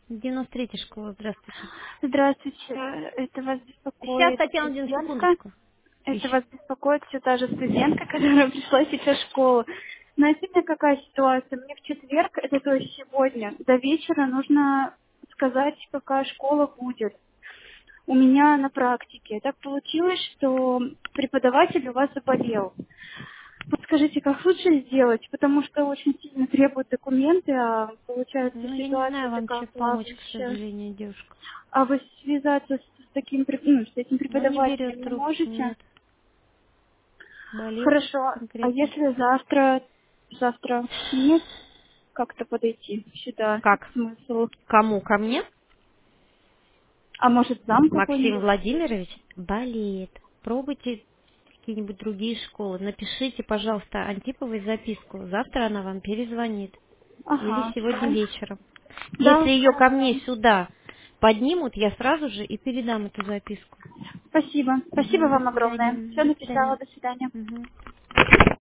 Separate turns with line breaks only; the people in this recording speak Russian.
93-я школа, здравствуйте.
Здравствуйте, это вас
Сейчас,
беспокоит
Татьяна Владимировна,
студентка.
секундочку.
Это
Ищу.
вас беспокоит все та же студентка, которая пришла сейчас в школу. Знаете, у меня какая ситуация? Мне в четверг, это то есть сегодня, до вечера нужно сказать, какая школа будет. У меня на практике. Так получилось, что преподаватель у вас заболел. Подскажите, как лучше сделать? Потому что очень сильно требуют документы, а получается
Ну, я не
ситуация
знаю вам,
такая
чем помочь, к
плавающая.
сожалению, девушка.
А вы связаться с таким, ну, с этим
Он не берет
преподавателем не
трубку,
можете?
нет. Болит
Хорошо. А
конкретно.
если завтра нет, как-то подойти сюда?
Как?
Смысл?
Кому? Ко мне?
А может, зам
Максим
какой-нибудь есть?
Владимирович болеет. Пробуйте какие-нибудь другие школы. Напишите, пожалуйста, Антиповой записку. Завтра она вам перезвонит. Или
Ага.
сегодня вечером. Если
Да,
ее ко
хорошо.
мне сюда поднимут, я сразу же и передам эту записку.
Спасибо. Спасибо
Мгм, до
вам огромное.
свидания.
Все
До
написала.
свидания.
До свидания.
Мгм.